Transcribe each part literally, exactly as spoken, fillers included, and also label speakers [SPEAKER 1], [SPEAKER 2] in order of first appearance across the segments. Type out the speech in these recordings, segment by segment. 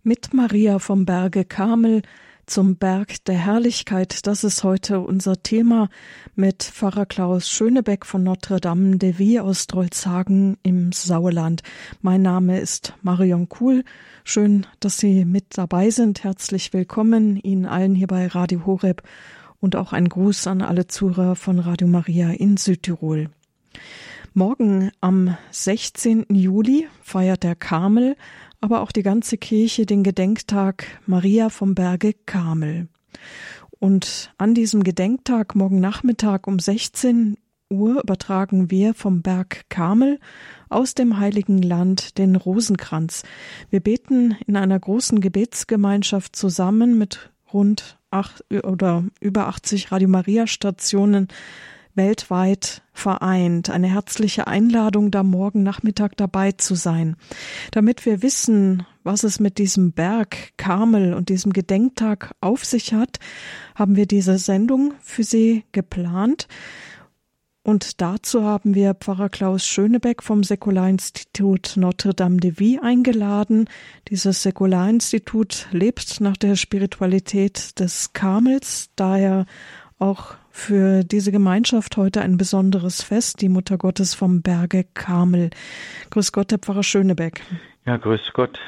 [SPEAKER 1] Mit Maria vom Berge Karmel zum Berg der Herrlichkeit, das ist heute unser Thema mit Pfarrer Klaus Schönebeck von Notre-Dame de Vie aus Drolshagen im Sauerland. Mein Name ist Marion Kuhl. Schön, dass Sie mit dabei sind. Herzlich willkommen Ihnen allen hier bei Radio Horeb und auch ein Gruß an alle Zuhörer von Radio Maria in Südtirol. Morgen am sechzehnten Juli feiert der Karmel, aber auch die ganze Kirche den Gedenktag Maria vom Berge Karmel. Und an diesem Gedenktag, morgen Nachmittag um sechzehn Uhr, übertragen wir vom Berg Karmel aus dem Heiligen Land den Rosenkranz. Wir beten in einer großen Gebetsgemeinschaft zusammen mit rund acht oder über achtzig Radio Maria Stationen weltweit vereint. Eine herzliche Einladung, da morgen Nachmittag dabei zu sein. Damit wir wissen, was es mit diesem Berg Karmel und diesem Gedenktag auf sich hat, haben wir diese Sendung für Sie geplant. Und dazu haben wir Pfarrer Klaus Schönebeck vom Säkularinstitut Notre-Dame de Vie eingeladen. Dieses Säkularinstitut lebt nach der Spiritualität des Karmels, daher auch für diese Gemeinschaft heute ein besonderes Fest, die Mutter Gottes vom Berge Karmel. Grüß Gott, Herr Pfarrer Schönebeck.
[SPEAKER 2] Ja, grüß Gott.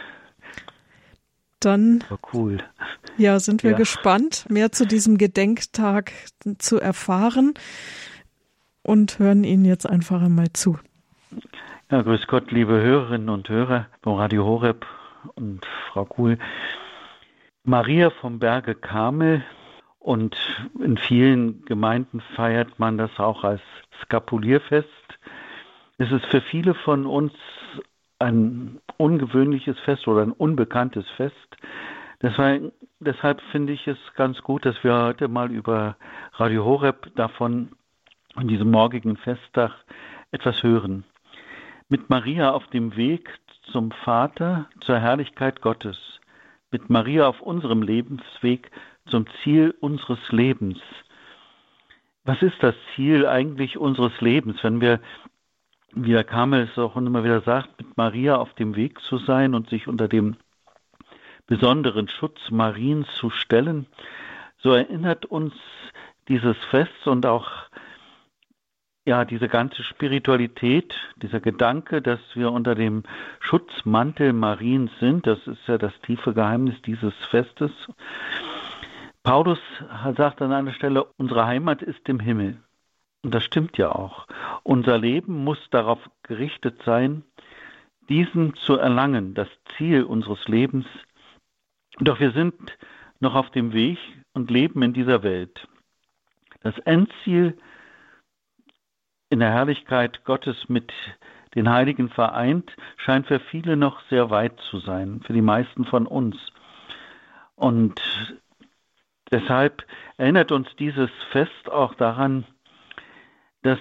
[SPEAKER 1] Dann
[SPEAKER 2] oh, cool.
[SPEAKER 1] ja, sind wir
[SPEAKER 2] ja.
[SPEAKER 1] gespannt, mehr zu diesem Gedenktag zu erfahren und hören Ihnen jetzt einfach einmal zu.
[SPEAKER 2] Ja, grüß Gott, liebe Hörerinnen und Hörer von Radio Horeb und Frau Kuhl. Maria vom Berge Karmel. Und in vielen Gemeinden feiert man das auch als Skapulierfest. Es ist für viele von uns ein ungewöhnliches Fest oder ein unbekanntes Fest. Deshalb, deshalb finde ich es ganz gut, dass wir heute mal über Radio Horeb davon an diesem morgigen Festtag etwas hören. Mit Maria auf dem Weg zum Vater, zur Herrlichkeit Gottes. Mit Maria auf unserem Lebensweg zum Ziel unseres Lebens. Was ist das Ziel eigentlich unseres Lebens, wenn wir, wie der Karmel es auch immer wieder sagt, mit Maria auf dem Weg zu sein und sich unter dem besonderen Schutz Mariens zu stellen? So erinnert uns dieses Fest und auch ja, diese ganze Spiritualität, dieser Gedanke, dass wir unter dem Schutzmantel Mariens sind, das ist ja das tiefe Geheimnis dieses Festes. Paulus sagt an einer Stelle, unsere Heimat ist im Himmel. Und das stimmt ja auch. Unser Leben muss darauf gerichtet sein, diesen zu erlangen, das Ziel unseres Lebens. Doch wir sind noch auf dem Weg und leben in dieser Welt. Das Endziel in der Herrlichkeit Gottes mit den Heiligen vereint, scheint für viele noch sehr weit zu sein, für die meisten von uns. Und deshalb erinnert uns dieses Fest auch daran, dass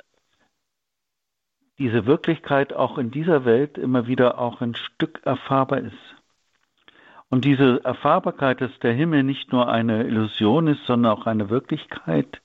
[SPEAKER 2] diese Wirklichkeit auch in dieser Welt immer wieder auch ein Stück erfahrbar ist. Und diese Erfahrbarkeit, dass der Himmel nicht nur eine Illusion ist, sondern auch eine Wirklichkeit,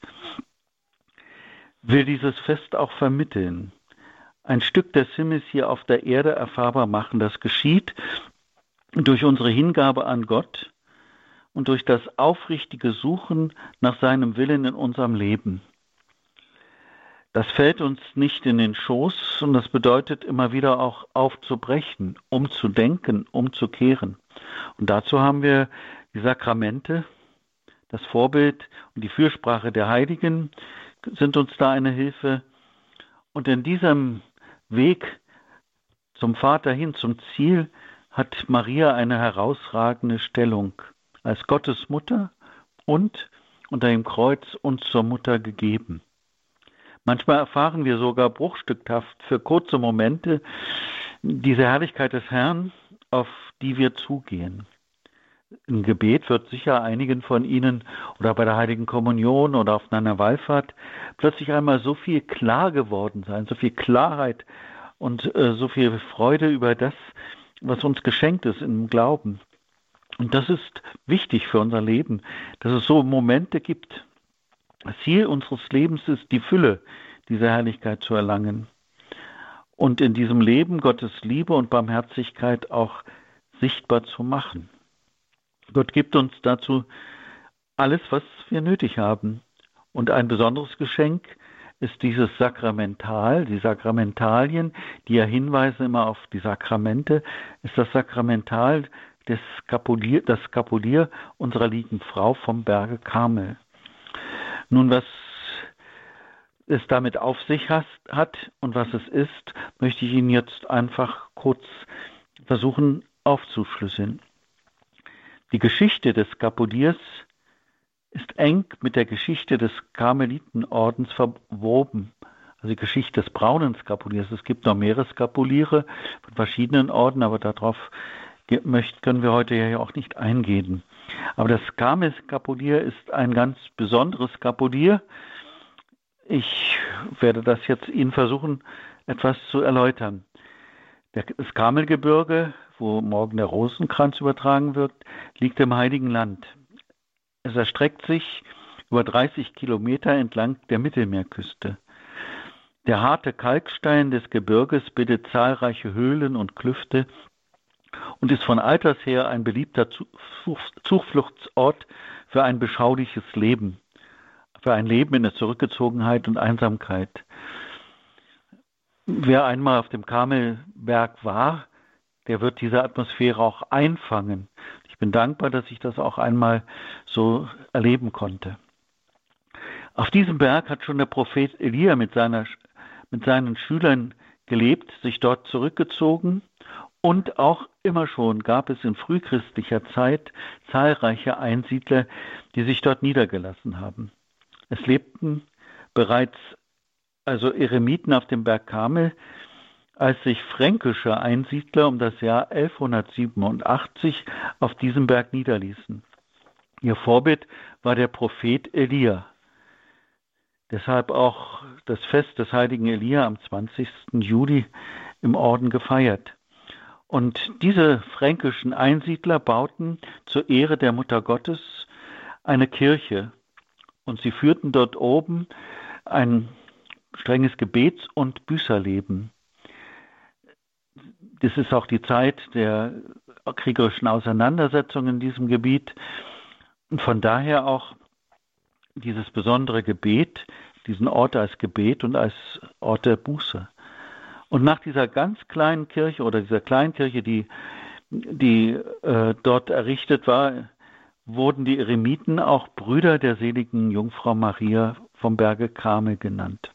[SPEAKER 2] will dieses Fest auch vermitteln. Ein Stück des Himmels hier auf der Erde erfahrbar machen. Das geschieht durch unsere Hingabe an Gott und durch das aufrichtige Suchen nach seinem Willen in unserem Leben. Das fällt uns nicht in den Schoß und das bedeutet immer wieder auch aufzubrechen, umzudenken, umzukehren. Und dazu haben wir die Sakramente, das Vorbild und die Fürsprache der Heiligen sind uns da eine Hilfe. Und in diesem Weg zum Vater hin, zum Ziel, hat Maria eine herausragende Stellung als Gottes Mutter und unter dem Kreuz uns zur Mutter gegeben. Manchmal erfahren wir sogar bruchstückhaft für kurze Momente diese Herrlichkeit des Herrn, auf die wir zugehen. Im Gebet wird sicher einigen von Ihnen oder bei der Heiligen Kommunion oder auf einer Wallfahrt plötzlich einmal so viel klar geworden sein, so viel Klarheit und äh, so viel Freude über das, was uns geschenkt ist im Glauben. Und das ist wichtig für unser Leben, dass es so Momente gibt. Das Ziel unseres Lebens ist, die Fülle dieser Herrlichkeit zu erlangen. Und in diesem Leben Gottes Liebe und Barmherzigkeit auch sichtbar zu machen. Gott gibt uns dazu alles, was wir nötig haben. Und ein besonderes Geschenk ist dieses Sakramental, die Sakramentalien, die ja hinweisen immer auf die Sakramente, ist das Sakramental des Skapulier, das Skapulier unserer lieben Frau vom Berge Karmel. Nun, was es damit auf sich hat und was es ist, möchte ich Ihnen jetzt einfach kurz versuchen aufzuschlüsseln. Die Geschichte des Skapuliers ist eng mit der Geschichte des Karmelitenordens verwoben. Also die Geschichte des braunen Skapuliers. Es gibt noch mehrere Skapuliere von verschiedenen Orden, aber darauf können wir heute ja auch nicht eingehen. Aber das Karmel-Skapulier ist ein ganz besonderes Skapulier. Ich werde das jetzt Ihnen versuchen, etwas zu erläutern. Das Karmelgebirge, wo morgen der Rosenkranz übertragen wird, liegt im Heiligen Land. Es erstreckt sich über dreißig Kilometer entlang der Mittelmeerküste. Der harte Kalkstein des Gebirges bildet zahlreiche Höhlen und Klüfte und ist von alters her ein beliebter Zufluchtsort für ein beschauliches Leben, für ein Leben in der Zurückgezogenheit und Einsamkeit. Wer einmal auf dem Karmelberg war, der wird diese Atmosphäre auch einfangen. Ich bin dankbar, dass ich das auch einmal so erleben konnte. Auf diesem Berg hat schon der Prophet Elia mit, seiner, mit seinen Schülern gelebt, sich dort zurückgezogen, und auch immer schon gab es in frühchristlicher Zeit zahlreiche Einsiedler, die sich dort niedergelassen haben. Es lebten bereits also Eremiten auf dem Berg Karmel, als sich fränkische Einsiedler um das Jahr elfhundertsiebenundachtzig auf diesem Berg niederließen. Ihr Vorbild war der Prophet Elia. Deshalb auch das Fest des heiligen Elia am zwanzigsten Juli im Orden gefeiert. Und diese fränkischen Einsiedler bauten zur Ehre der Mutter Gottes eine Kirche. Und sie führten dort oben ein strenges Gebets- und Büßerleben. Das ist auch die Zeit der kriegerischen Auseinandersetzungen in diesem Gebiet. Und von daher auch dieses besondere Gebet, diesen Ort als Gebet und als Ort der Buße. Und nach dieser ganz kleinen Kirche oder dieser kleinen Kirche, die, die äh, dort errichtet war, wurden die Eremiten auch Brüder der seligen Jungfrau Maria vom Berge Karmel genannt.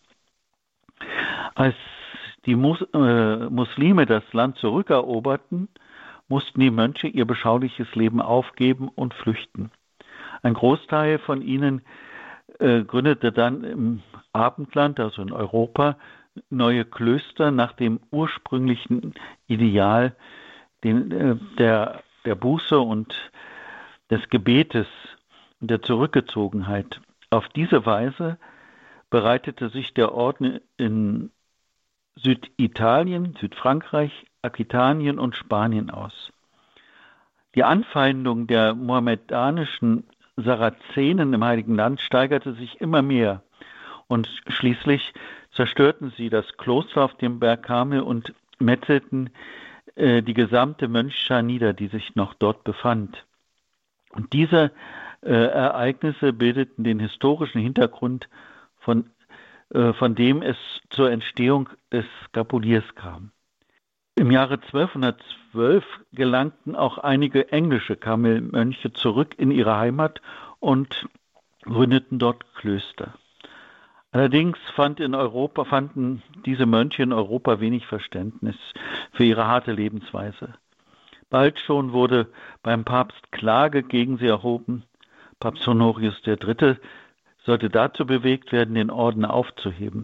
[SPEAKER 2] Als die Mus- äh, Muslime das Land zurückeroberten, mussten die Mönche ihr beschauliches Leben aufgeben und flüchten. Ein Großteil von ihnen äh, gründete dann im Abendland, also in Europa, neue Klöster nach dem ursprünglichen Ideal den, äh, der, der Buße und des Gebetes und der Zurückgezogenheit. Auf diese Weise bereitete sich der Orden in Süditalien, Südfrankreich, Aquitanien und Spanien aus. Die Anfeindung der mohammedanischen Sarazenen im Heiligen Land steigerte sich immer mehr und schließlich zerstörten sie das Kloster auf dem Berg Karmel und metzelten äh, die gesamte Mönchschar nieder, die sich noch dort befand. Und diese äh, Ereignisse bildeten den historischen Hintergrund, von, äh, von dem es zur Entstehung des Skapuliers kam. Im Jahre zwölfhundertzwölf gelangten auch einige englische Karmelmönche zurück in ihre Heimat und gründeten dort Klöster. Allerdings fand in Europa, fanden diese Mönche in Europa wenig Verständnis für ihre harte Lebensweise. Bald schon wurde beim Papst Klage gegen sie erhoben. Papst Honorius der Dritte sollte dazu bewegt werden, den Orden aufzuheben.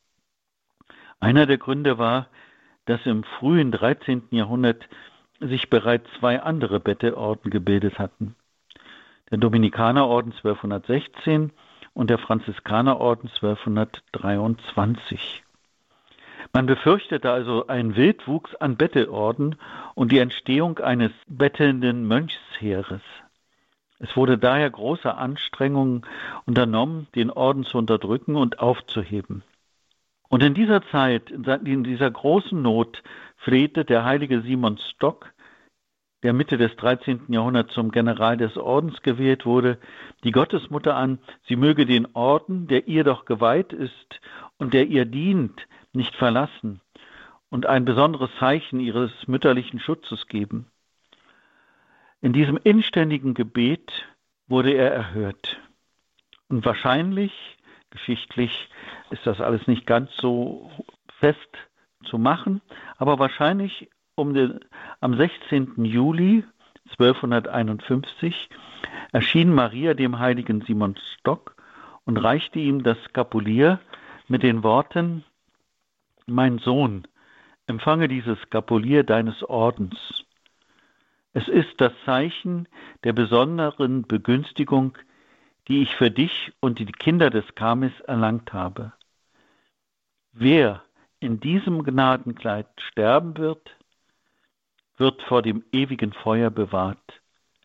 [SPEAKER 2] Einer der Gründe war, dass im frühen dreizehnten Jahrhundert sich bereits zwei andere Bettelorden gebildet hatten. Der Dominikanerorden zwölfhundertsechzehn und der Franziskanerorden zwölfhundertdreiundzwanzig. Man befürchtete also einen Wildwuchs an Bettelorden und die Entstehung eines bettelnden Mönchsheeres. Es wurde daher große Anstrengungen unternommen, den Orden zu unterdrücken und aufzuheben. Und in dieser Zeit, in dieser großen Not, flehte der heilige Simon Stock der Mitte des dreizehnten Jahrhunderts zum General des Ordens gewählt wurde, die Gottesmutter an, sie möge den Orden, der ihr doch geweiht ist und der ihr dient, nicht verlassen und ein besonderes Zeichen ihres mütterlichen Schutzes geben. In diesem inständigen Gebet wurde er erhört. Und wahrscheinlich, geschichtlich, ist das alles nicht ganz so fest zu machen, aber wahrscheinlich um den, am sechzehnten Juli zwölfhunderteinundfünfzig erschien Maria dem heiligen Simon Stock und reichte ihm das Skapulier mit den Worten: Mein Sohn, empfange dieses Skapulier deines Ordens. Es ist das Zeichen der besonderen Begünstigung, die ich für dich und die Kinder des Karmels erlangt habe. Wer in diesem Gnadenkleid sterben wird, wird vor dem ewigen Feuer bewahrt.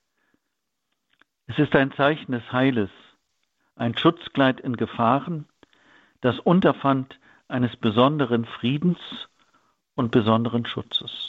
[SPEAKER 2] Es ist ein Zeichen des Heiles, ein Schutzkleid in Gefahren, das Unterpfand eines besonderen Friedens und besonderen Schutzes.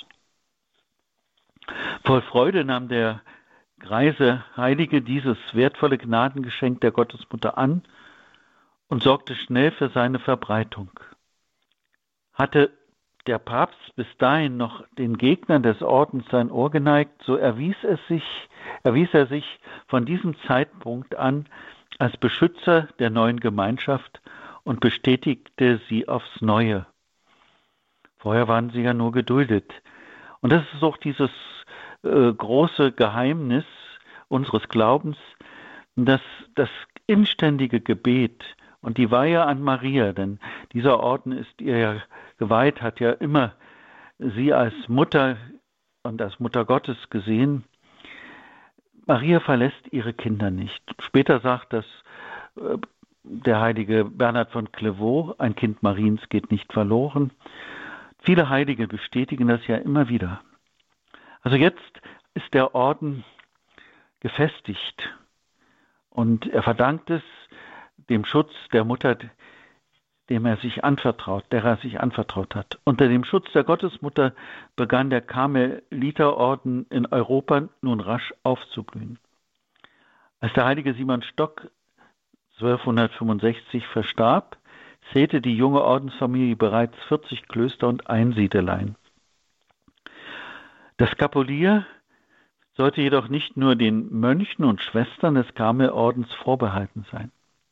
[SPEAKER 2] Voll Freude nahm der greise Heilige dieses wertvolle Gnadengeschenk der Gottesmutter an und sorgte schnell für seine Verbreitung. Hatte der Papst bis dahin noch den Gegnern des Ordens sein Ohr geneigt, so erwies, es sich, erwies er sich von diesem Zeitpunkt an als Beschützer der neuen Gemeinschaft und bestätigte sie aufs Neue. Vorher waren sie ja nur geduldet. Und das ist auch dieses äh, große Geheimnis unseres Glaubens, dass das inständige Gebet und die Weihe an Maria, denn dieser Orden ist ihr ja geweiht, hat ja immer sie als Mutter und als Mutter Gottes gesehen. Maria verlässt ihre Kinder nicht. Später sagt das äh, der heilige Bernhard von Clairvaux, ein Kind Mariens geht nicht verloren. Viele Heilige bestätigen das ja immer wieder. Also jetzt ist der Orden gefestigt und er verdankt es dem Schutz der Mutter, dem er sich anvertraut, der er sich anvertraut hat. Unter dem Schutz der Gottesmutter begann der Karmeliterorden in Europa nun rasch aufzublühen. Als der heilige Simon Stock zwölfhundertfünfundsechzig verstarb, zählte die junge Ordensfamilie bereits vierzig Klöster und Einsiedeleien. Das Skapulier sollte jedoch nicht nur den Mönchen und Schwestern des Karmelordens vorbehalten sein.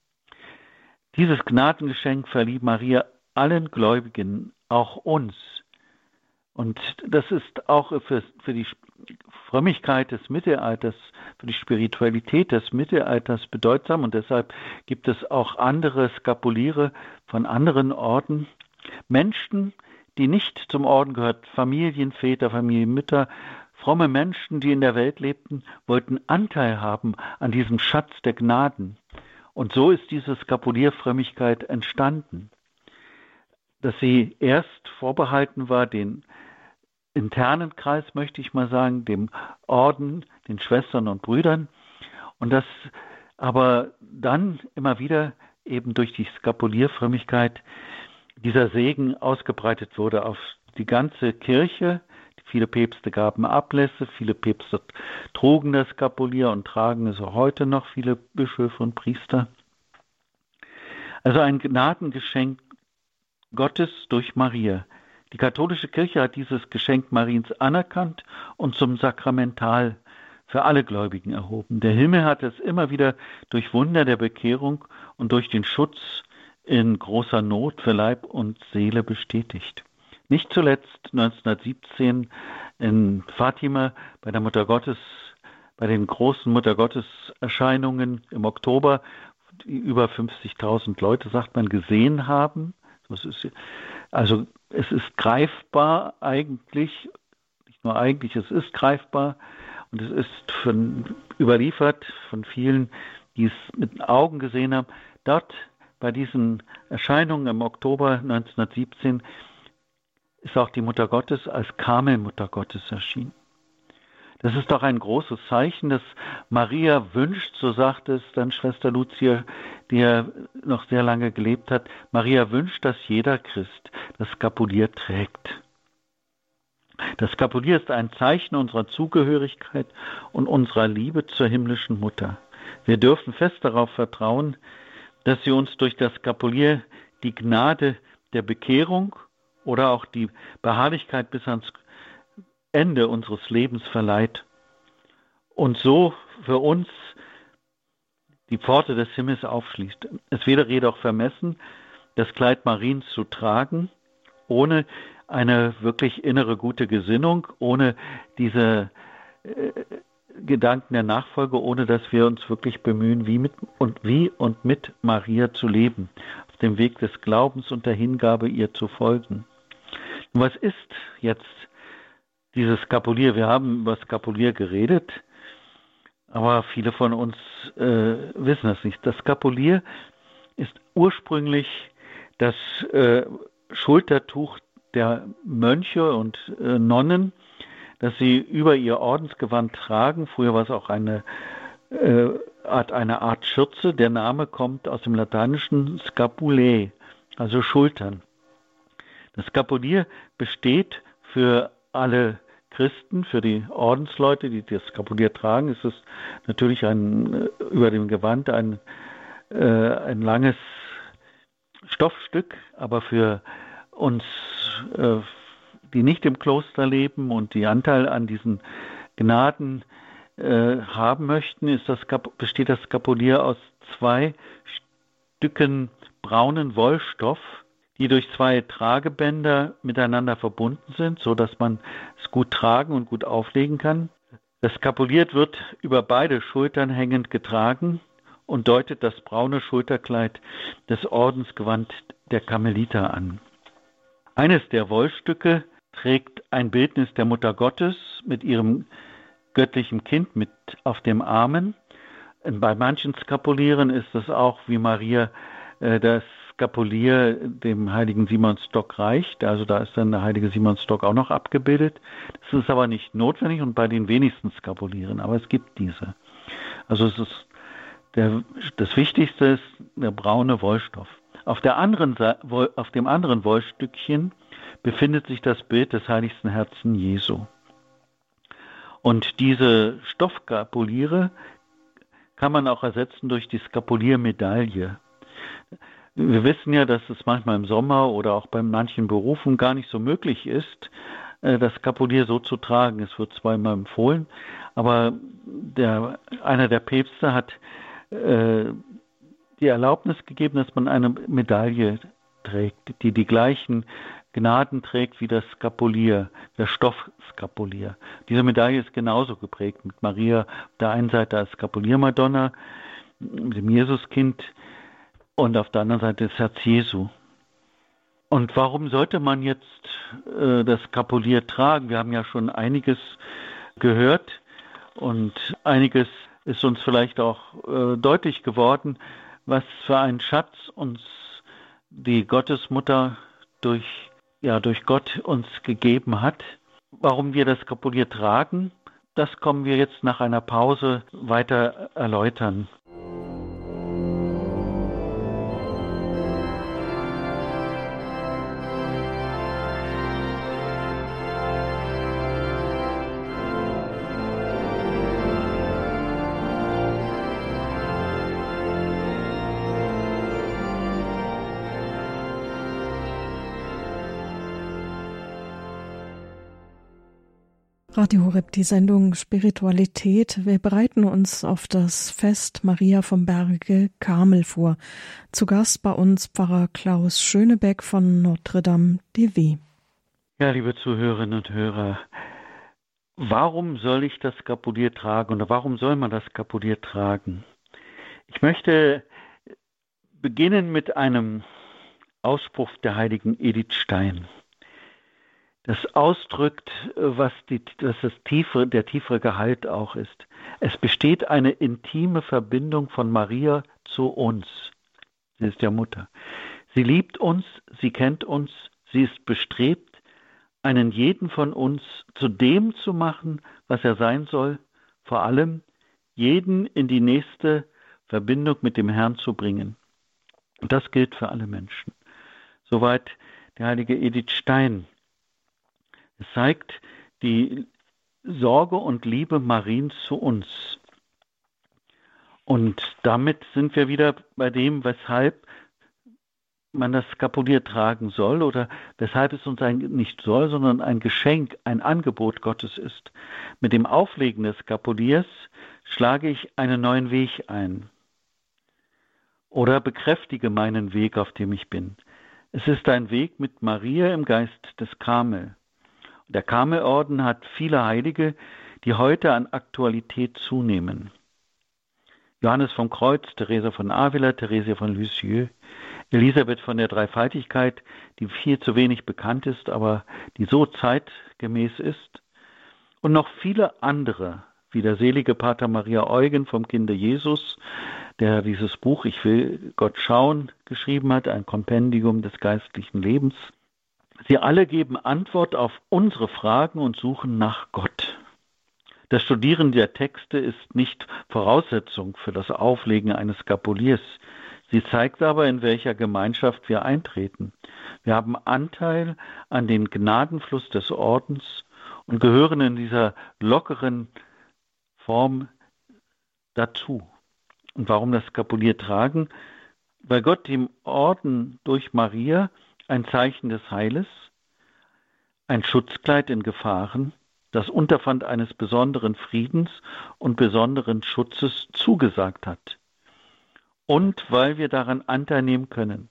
[SPEAKER 2] Dieses Gnadengeschenk verlieh Maria allen Gläubigen, auch uns. Und das ist auch für, für die Frömmigkeit des Mittelalters, für die Spiritualität des Mittelalters bedeutsam. Und deshalb gibt es auch andere Skapuliere von anderen Orden. Menschen, die nicht zum Orden gehört, Familienväter, Familienmütter, fromme Menschen, die in der Welt lebten, wollten Anteil haben an diesem Schatz der Gnaden. Und so ist diese Skapulierfrömmigkeit entstanden, dass sie erst vorbehalten war, den internen Kreis, möchte ich mal sagen, dem Orden, den Schwestern und Brüdern, und dass aber dann immer wieder eben durch die Skapulierfrömmigkeit dieser Segen ausgebreitet wurde auf die ganze Kirche. Viele Päpste gaben Ablässe, viele Päpste trugen das Skapulier und tragen es auch heute noch, viele Bischöfe und Priester. Also ein Gnadengeschenk Gottes durch Maria. Die katholische Kirche hat dieses Geschenk Mariens anerkannt und zum Sakramental für alle Gläubigen erhoben. Der Himmel hat es immer wieder durch Wunder der Bekehrung und durch den Schutz in großer Not für Leib und Seele bestätigt. Nicht zuletzt neunzehnhundertsiebzehn in Fatima bei der Mutter Gottes, bei den großen Muttergotteserscheinungen im Oktober, die über fünfzigtausend Leute, sagt man, gesehen haben. Das ist, also es ist greifbar eigentlich, nicht nur eigentlich, es ist greifbar und es ist von, überliefert von vielen, die es mit den Augen gesehen haben. Dort bei diesen Erscheinungen im Oktober neunzehnhundertsiebzehn ist auch die Mutter Gottes als Karmelmutter Gottes erschienen. Das ist doch ein großes Zeichen, dass Maria wünscht, so sagt es dann Schwester Lucia, die ja noch sehr lange gelebt hat, Maria wünscht, dass jeder Christ das Skapulier trägt. Das Skapulier ist ein Zeichen unserer Zugehörigkeit und unserer Liebe zur himmlischen Mutter. Wir dürfen fest darauf vertrauen, dass sie uns durch das Skapulier die Gnade der Bekehrung oder auch die Beharrlichkeit bis ans Ende unseres Lebens verleiht und so für uns die Pforte des Himmels aufschließt. Es wäre jedoch vermessen, das Kleid Mariens zu tragen, ohne eine wirklich innere gute Gesinnung, ohne diese äh, Gedanken der Nachfolge, ohne dass wir uns wirklich bemühen, wie mit und wie und mit Maria zu leben, auf dem Weg des Glaubens und der Hingabe ihr zu folgen. Und was ist jetzt dieses Skapulier? Wir haben über Skapulier geredet, aber viele von uns äh, wissen das nicht. Das Skapulier ist ursprünglich das äh, Schultertuch der Mönche und äh, Nonnen, das sie über ihr Ordensgewand tragen. Früher war es auch eine äh, Art, eine Art Schürze. Der Name kommt aus dem lateinischen Scapulae, also Schultern. Das Skapulier besteht für alle Christen, für die Ordensleute, die das Skapulier tragen, ist es natürlich ein, über dem Gewand ein, äh, ein langes Stoffstück, aber für uns, äh, die nicht im Kloster leben und die Anteil an diesen Gnaden äh, haben möchten, ist das, besteht das Skapulier aus zwei Stücken braunen Wollstoff, die durch zwei Tragebänder miteinander verbunden sind, so dass man es gut tragen und gut auflegen kann. Das Skapulier wird über beide Schultern hängend getragen und deutet das braune Schulterkleid des Ordensgewand der Karmeliter an. Eines der Wollstücke trägt ein Bildnis der Mutter Gottes mit ihrem göttlichen Kind mit auf dem Armen. Bei manchen Skapulieren ist es auch, wie Maria äh, das Skapulier dem heiligen Simonsstock reicht. Also da ist dann der heilige Simonsstock auch noch abgebildet. Das ist aber nicht notwendig und bei den wenigsten Skapulieren, aber es gibt diese. Also es ist der, das Wichtigste ist der braune Wollstoff. Auf, der anderen, auf dem anderen Wollstückchen befindet sich das Bild des heiligsten Herzen Jesu. Und diese Stoffskapuliere kann man auch ersetzen durch die Skapuliermedaille. Wir wissen ja, dass es manchmal im Sommer oder auch bei manchen Berufen gar nicht so möglich ist, das Skapulier so zu tragen. Es wird zweimal empfohlen, aber der, einer der Päpste hat äh, die Erlaubnis gegeben, dass man eine Medaille trägt, die die gleichen Gnaden trägt wie das Skapulier, der Stoffskapulier. Diese Medaille ist genauso geprägt mit Maria auf der einen Seite als Skapuliermadonna, mit dem Jesuskind und auf der anderen Seite das Herz Jesu. Und warum sollte man jetzt äh, das Skapulier tragen? Wir haben ja schon einiges gehört und einiges ist uns vielleicht auch äh, deutlich geworden, was für einen Schatz uns die Gottesmutter durch, ja, durch Gott uns gegeben hat. Warum wir das Skapulier tragen, das kommen wir jetzt nach einer Pause weiter erläutern.
[SPEAKER 1] Radio Horeb, die Sendung Spiritualität. Wir bereiten uns auf das Fest Maria vom Berge Karmel vor. Zu Gast bei uns Pfarrer Klaus Schönebeck von Notre Dame de Vie.
[SPEAKER 2] Ja, liebe Zuhörerinnen und Hörer, warum soll ich das Skapulier tragen oder warum soll man das Skapulier tragen? Ich möchte beginnen mit einem Ausspruch der heiligen Edith Stein. Das ausdrückt, was, die, was das tiefe, der tiefere Gehalt auch ist. Es besteht eine intime Verbindung von Maria zu uns. Sie ist ja Mutter. Sie liebt uns, sie kennt uns, sie ist bestrebt, einen jeden von uns zu dem zu machen, was er sein soll, vor allem jeden in die nächste Verbindung mit dem Herrn zu bringen. Und das gilt für alle Menschen. Soweit die heilige Edith Stein. Es zeigt die Sorge und Liebe Mariens zu uns. Und damit sind wir wieder bei dem, weshalb man das Skapulier tragen soll oder weshalb es uns ein, nicht soll, sondern ein Geschenk, ein Angebot Gottes ist. Mit dem Auflegen des Skapuliers schlage ich einen neuen Weg ein oder bekräftige meinen Weg, auf dem ich bin. Es ist ein Weg mit Maria im Geist des Karmel. Der Karmelorden hat viele Heilige, die heute an Aktualität zunehmen. Johannes vom Kreuz, Teresa von Avila, Theresia von Lisieux, Elisabeth von der Dreifaltigkeit, die viel zu wenig bekannt ist, aber die so zeitgemäß ist. Und noch viele andere, wie der selige Pater Maria Eugen vom Kinde Jesus, der dieses Buch Ich will Gott schauen geschrieben hat, ein Kompendium des geistlichen Lebens. Sie alle geben Antwort auf unsere Fragen und suchen nach Gott. Das Studieren der Texte ist nicht Voraussetzung für das Auflegen eines Skapuliers. Sie zeigt aber, in welcher Gemeinschaft wir eintreten. Wir haben Anteil an den Gnadenfluss des Ordens und gehören in dieser lockeren Form dazu. Und warum das Skapulier tragen? Weil Gott dem Orden durch Maria ein Zeichen des Heiles, ein Schutzkleid in Gefahren, das Unterpfand eines besonderen Friedens und besonderen Schutzes zugesagt hat. Und weil wir daran Anteil nehmen können.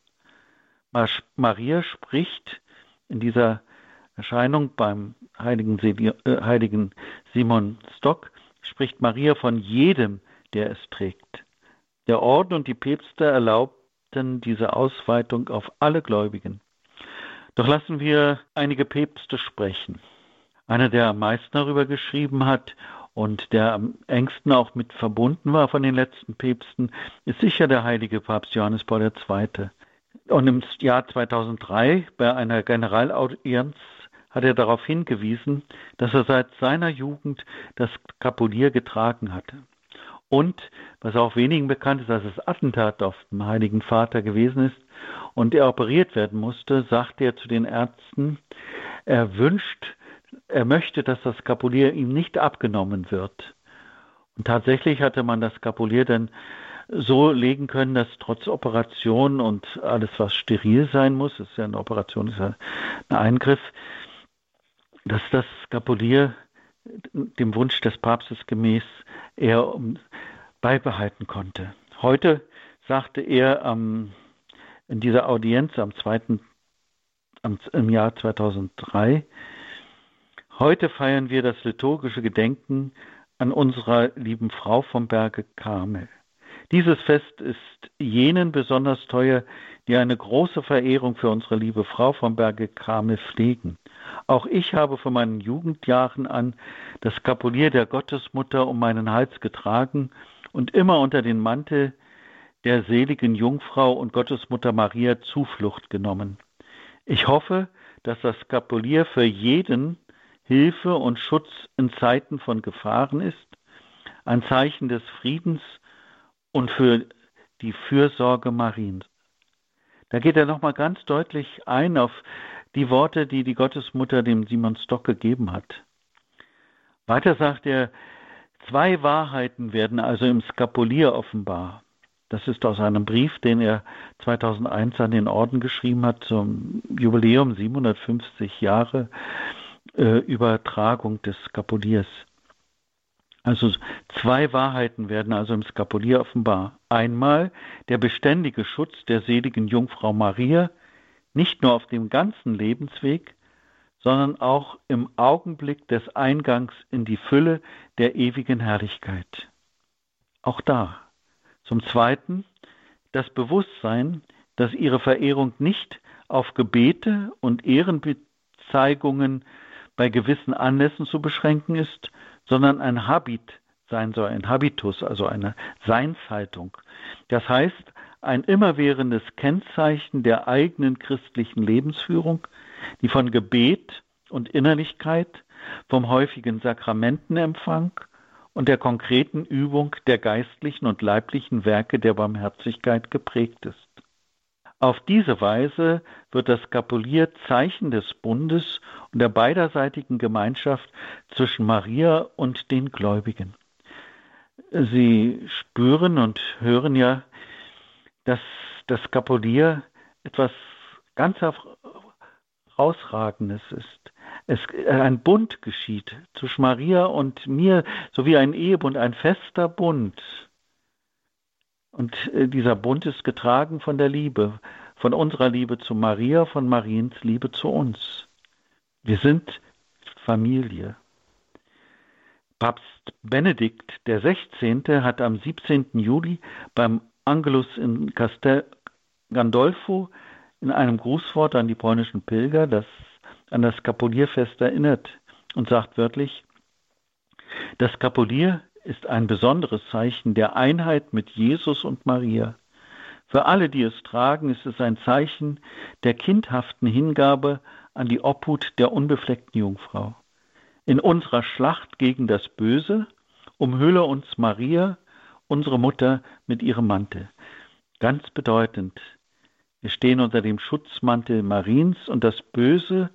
[SPEAKER 2] Maria spricht in dieser Erscheinung beim heiligen, äh, heiligen Simon Stock, spricht Maria von jedem, der es trägt. Der Orden und die Päpste erlaubten diese Ausweitung auf alle Gläubigen. Doch lassen wir einige Päpste sprechen. Einer, der am meisten darüber geschrieben hat und der am engsten auch mit verbunden war von den letzten Päpsten, ist sicher der heilige Papst Johannes Paul der Zweite. Und im Jahr zweitausenddrei bei einer Generalaudienz hat er darauf hingewiesen, dass er seit seiner Jugend das Skapulier getragen hatte. Und, was auch wenigen bekannt ist, dass es Attentat auf den Heiligen Vater gewesen ist und er operiert werden musste, sagte er zu den Ärzten, er wünscht, er möchte, dass das Skapulier ihm nicht abgenommen wird. Und tatsächlich hatte man das Skapulier dann so legen können, dass trotz Operation und alles, was steril sein muss, ist ja eine Operation, ist ja ein Eingriff, dass das Skapulier dem Wunsch des Papstes gemäß er beibehalten konnte. Heute sagte er ähm, in dieser Audienz am zweiten am, im Jahr zweitausenddrei, heute feiern wir das liturgische Gedenken an unserer lieben Frau vom Berge Karmel. Dieses Fest ist jenen besonders teuer, die eine große Verehrung für unsere liebe Frau vom Berge Karmel pflegen. Auch ich habe von meinen Jugendjahren an das Skapulier der Gottesmutter um meinen Hals getragen und immer unter den Mantel der seligen Jungfrau und Gottesmutter Maria Zuflucht genommen. Ich hoffe, dass das Skapulier für jeden Hilfe und Schutz in Zeiten von Gefahren ist, ein Zeichen des Friedens und für die Fürsorge Mariens. Da geht er nochmal ganz deutlich ein auf die Worte, die die Gottesmutter dem Simon Stock gegeben hat. Weiter sagt er, zwei Wahrheiten werden also im Skapulier offenbar. Das ist aus einem Brief, den er zweitausendeins an den Orden geschrieben hat, zum Jubiläum siebenhundertfünfzig Jahre äh, Übertragung des Skapuliers. Also zwei Wahrheiten werden also im Skapulier offenbar. Einmal der beständige Schutz der seligen Jungfrau Maria, nicht nur auf dem ganzen Lebensweg, sondern auch im Augenblick des Eingangs in die Fülle der ewigen Herrlichkeit. Auch da. Zum Zweiten das Bewusstsein, dass ihre Verehrung nicht auf Gebete und Ehrenbezeigungen bei gewissen Anlässen zu beschränken ist, sondern ein Habit sein soll, ein Habitus, also eine Seinshaltung. Das heißt, ein immerwährendes Kennzeichen der eigenen christlichen Lebensführung, die von Gebet und Innerlichkeit, vom häufigen Sakramentenempfang und der konkreten Übung der geistlichen und leiblichen Werke der Barmherzigkeit geprägt ist. Auf diese Weise wird das Skapulier Zeichen des Bundes und der beiderseitigen Gemeinschaft zwischen Maria und den Gläubigen. Sie spüren und hören ja, dass das Skapulier etwas ganz Herausragendes ist. Es, ein Bund geschieht zwischen Maria und mir, sowie ein Ehebund, ein fester Bund. Und dieser Bund ist getragen von der Liebe, von unserer Liebe zu Maria, von Mariens Liebe zu uns. Wir sind Familie. Papst Benedikt der Sechzehnte hat am siebzehnten Juli beim Angelus in Castel Gandolfo in einem Grußwort an die polnischen Pilger das an das Skapulierfest erinnert und sagt wörtlich: Das Skapulier ist ein besonderes Zeichen der Einheit mit Jesus und Maria. Für alle, die es tragen, ist es ein Zeichen der kindhaften Hingabe an die Obhut der unbefleckten Jungfrau. In unserer Schlacht gegen das Böse umhülle uns Maria, unsere Mutter, mit ihrem Mantel. Ganz bedeutend, wir stehen unter dem Schutzmantel Mariens und das Böse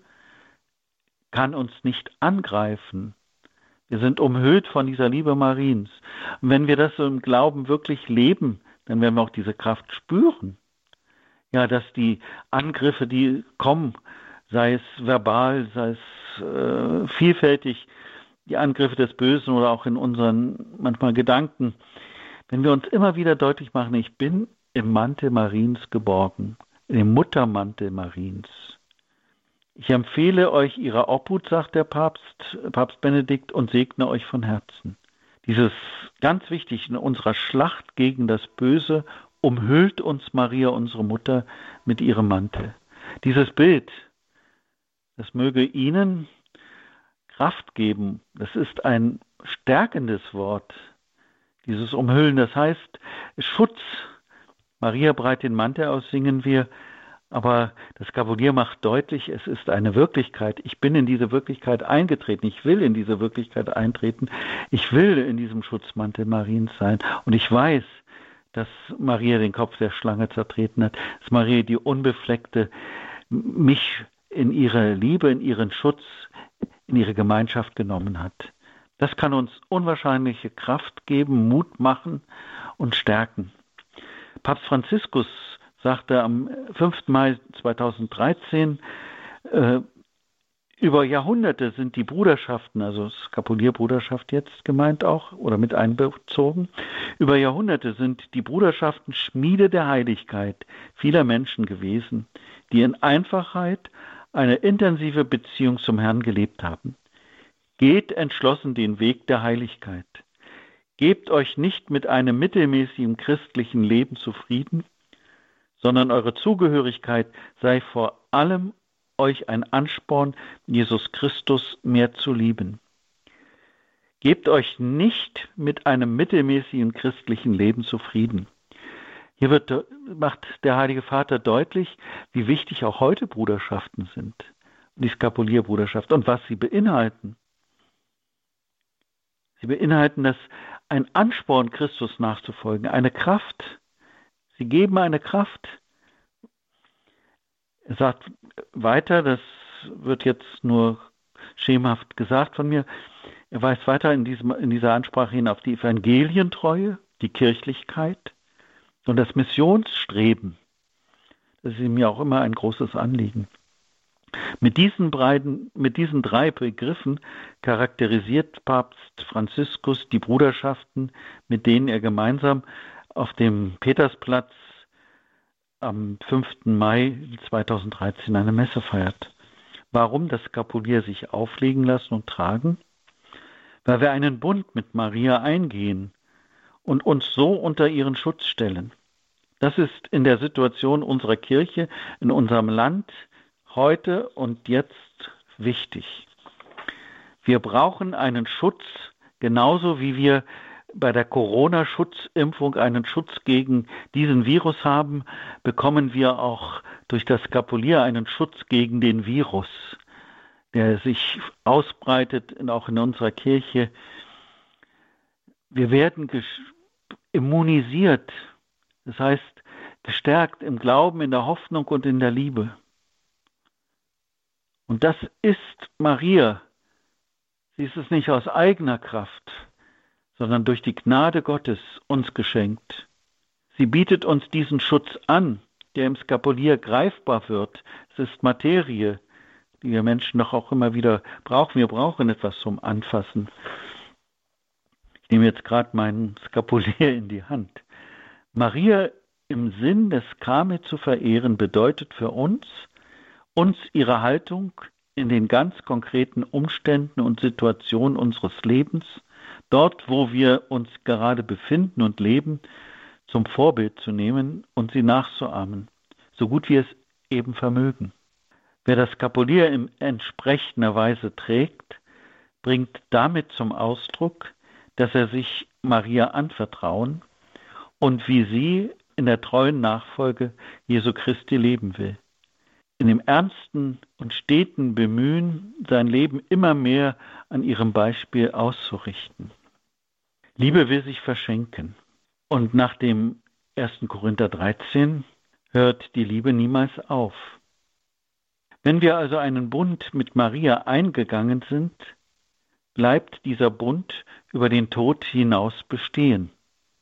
[SPEAKER 2] kann uns nicht angreifen. Wir sind umhüllt von dieser Liebe Mariens. Und wenn wir das so im Glauben wirklich leben, dann werden wir auch diese Kraft spüren. Ja, dass die Angriffe, die kommen, sei es verbal, sei es äh, vielfältig, die Angriffe des Bösen oder auch in unseren manchmal Gedanken, wenn wir uns immer wieder deutlich machen, ich bin im Mantel Mariens geborgen, im Muttermantel Mariens. Ich empfehle euch ihrer Obhut, sagt der Papst, Papst Benedikt, und segne euch von Herzen. Dieses ganz wichtig, in unserer Schlacht gegen das Böse umhüllt uns Maria, unsere Mutter, mit ihrem Mantel. Dieses Bild, das möge Ihnen Kraft geben. Das ist ein stärkendes Wort, dieses Umhüllen. Das heißt Schutz. Maria breit den Mantel aus, singen wir. Aber das Skapulier macht deutlich, es ist eine Wirklichkeit. Ich bin in diese Wirklichkeit eingetreten. Ich will in diese Wirklichkeit eintreten. Ich will in diesem Schutzmantel Mariens sein. Und ich weiß, dass Maria den Kopf der Schlange zertreten hat. Dass Maria, die Unbefleckte, mich in ihre Liebe, in ihren Schutz, in ihre Gemeinschaft genommen hat. Das kann uns unwahrscheinliche Kraft geben, Mut machen und stärken. Papst Franziskus sagte am fünften Mai zweitausenddreizehn, äh, über Jahrhunderte sind die Bruderschaften, also Skapulierbruderschaft jetzt gemeint auch, oder mit einbezogen, über Jahrhunderte sind die Bruderschaften Schmiede der Heiligkeit vieler Menschen gewesen, die in Einfachheit eine intensive Beziehung zum Herrn gelebt haben. Geht entschlossen den Weg der Heiligkeit. Gebt euch nicht mit einem mittelmäßigen christlichen Leben zufrieden, sondern eure Zugehörigkeit sei vor allem euch ein Ansporn, Jesus Christus mehr zu lieben. Gebt euch nicht mit einem mittelmäßigen christlichen Leben zufrieden. Hier wird, macht der Heilige Vater deutlich, wie wichtig auch heute Bruderschaften sind, die Skapulierbruderschaft, und was sie beinhalten. Sie beinhalten das ein Ansporn, Christus nachzufolgen, eine Kraft. Sie geben eine Kraft. Er sagt weiter, das wird jetzt nur schemenhaft gesagt von mir, er weist weiter in, diesem, in dieser Ansprache hin auf die Evangelientreue, die Kirchlichkeit und das Missionsstreben. Das ist mir auch immer ein großes Anliegen. Mit diesen, beiden, mit diesen drei Begriffen charakterisiert Papst Franziskus die Bruderschaften, mit denen er gemeinsam auf dem Petersplatz am fünften Mai zweitausenddreizehn eine Messe feiert. Warum das Skapulier sich auflegen lassen und tragen? Weil wir einen Bund mit Maria eingehen und uns so unter ihren Schutz stellen. Das ist in der Situation unserer Kirche, in unserem Land, heute und jetzt wichtig. Wir brauchen einen Schutz, genauso wie wir bei der Corona-Schutzimpfung einen Schutz gegen diesen Virus haben, bekommen wir auch durch das Skapulier einen Schutz gegen den Virus, der sich ausbreitet, auch in unserer Kirche. Wir werden immunisiert. Das heißt, gestärkt im Glauben, in der Hoffnung und in der Liebe. Und das ist Maria. Sie ist es nicht aus eigener Kraft, sondern durch die Gnade Gottes uns geschenkt. Sie bietet uns diesen Schutz an, der im Skapulier greifbar wird. Es ist Materie, die wir Menschen doch auch immer wieder brauchen. Wir brauchen etwas zum Anfassen. Ich nehme jetzt gerade meinen Skapulier in die Hand. Maria im Sinn des Karmel zu verehren bedeutet für uns, uns ihre Haltung in den ganz konkreten Umständen und Situationen unseres Lebens, dort, wo wir uns gerade befinden und leben, zum Vorbild zu nehmen und sie nachzuahmen, so gut wir es eben vermögen. Wer das Skapulier in entsprechender Weise trägt, bringt damit zum Ausdruck, dass er sich Maria anvertrauen und wie sie in der treuen Nachfolge Jesu Christi leben will. In dem ernsten und steten Bemühen, sein Leben immer mehr an ihrem Beispiel auszurichten. Liebe will sich verschenken. Und nach dem ersten Korinther dreizehn hört die Liebe niemals auf. Wenn wir also einen Bund mit Maria eingegangen sind, bleibt dieser Bund über den Tod hinaus bestehen.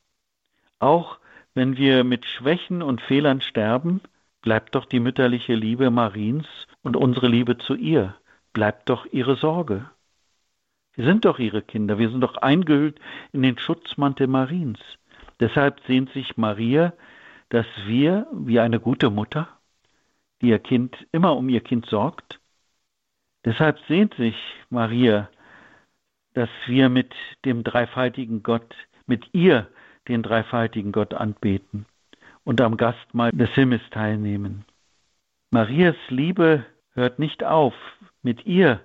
[SPEAKER 2] Auch wenn wir mit Schwächen und Fehlern sterben, bleibt doch die mütterliche Liebe Mariens und unsere Liebe zu ihr, bleibt doch ihre Sorge. Wir sind doch ihre Kinder, wir sind doch eingehüllt in den Schutzmantel Mariens. Deshalb sehnt sich Maria, dass wir, wie eine gute Mutter, die ihr Kind immer um ihr Kind sorgt, deshalb sehnt sich Maria, dass wir mit dem dreifaltigen Gott, mit ihr den dreifaltigen Gott anbeten und am Gastmahl des Himmels teilnehmen. Marias Liebe hört nicht auf mit ihr.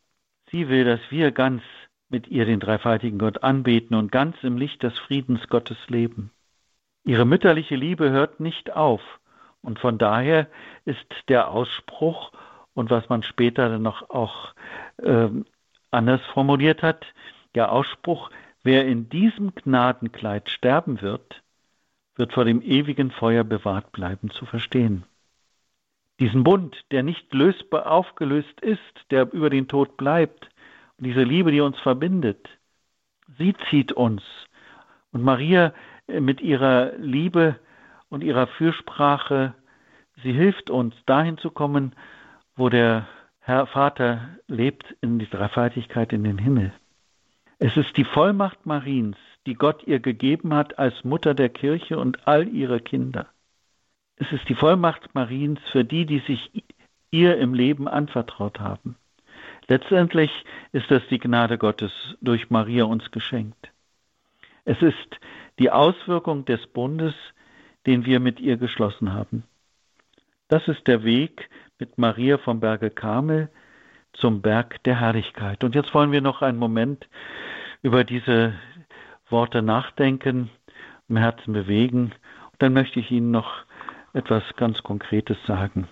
[SPEAKER 2] Sie will, dass wir ganz mit ihr den dreifaltigen Gott anbeten und ganz im Licht des Friedens Gottes leben. Ihre mütterliche Liebe hört nicht auf und von daher ist der Ausspruch und was man später dann noch auch äh, anders formuliert hat, der Ausspruch, wer in diesem Gnadenkleid sterben wird, wird vor dem ewigen Feuer bewahrt bleiben, zu verstehen. Diesen Bund, der nicht lösbar aufgelöst ist, der über den Tod bleibt, und diese Liebe, die uns verbindet, sie zieht uns. Und Maria mit ihrer Liebe und ihrer Fürsprache, sie hilft uns, dahin zu kommen, wo der Herr Vater lebt, in die Dreifaltigkeit in den Himmel. Es ist die Vollmacht Mariens, die Gott ihr gegeben hat als Mutter der Kirche und all ihre Kinder. Es ist die Vollmacht Mariens für die, die sich ihr im Leben anvertraut haben. Letztendlich ist das die Gnade Gottes durch Maria uns geschenkt. Es ist die Auswirkung des Bundes, den wir mit ihr geschlossen haben. Das ist der Weg mit Maria vom Berge Karmel zum Berg der Herrlichkeit. Und jetzt wollen wir noch einen Moment über diese Worte nachdenken, im Herzen bewegen. Und dann möchte ich Ihnen noch etwas ganz Konkretes sagen.